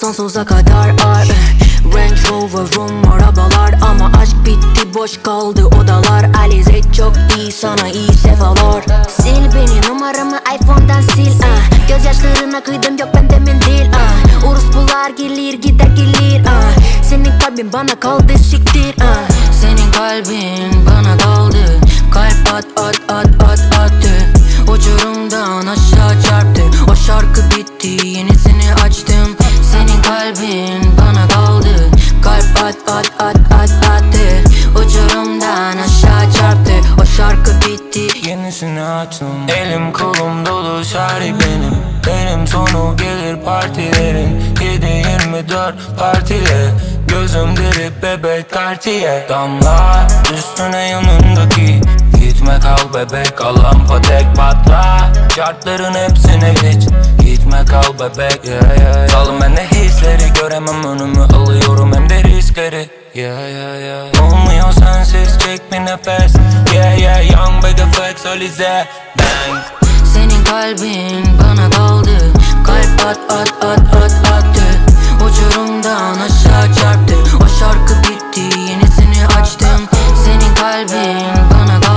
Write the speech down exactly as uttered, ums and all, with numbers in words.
sonsuza kadar ar. Range Rover'um, arabalar ama aşk bitti, boş kaldı odalar. Alize çok iyi, sana iyi sefalar. Sil beni, numaramı iPhone'dan sil uh. Gözyaşlarına kıydım, yok bende mendil uh. Orospular gelir gider gelir uh. Senin kalbin bana kaldı siktir uh. Senin kalbin bana kaldı. Kalp at at at at attı. Uçurumdan aşağı çarptı. O şarkı bitti, yenisini açtım. Senin kalbin bana kaldı. Kalp at at at at attı. Uçurumdan aşağı çarptı. O şarkı bitti, yenisini açtım. Elim kolum dolu, şari benim. Benim sonu gelir partilerin. Yedi yirmi dört partile. Gözüm deri bebek Cartier. Damla üstüne yanındaki. Gitme kal bebek, al lampa tek patla. Şartların hepsine geç. Gitme kal bebek, yeah, yeah, yeah. Salın ben de hisleri, göremem önümü, alıyorum hem de riskleri. Yeah, yeah, yeah. Olmuyor sensiz, çek bir nefes. Yeah, yeah, young big flex, Alize, bang. Senin kalbin bana kaldı. Kalp at at at at attı. Uçurumdan aşağı çarptı. O şarkı bitti, yenisini açtım. Senin kalbin bana kaldı.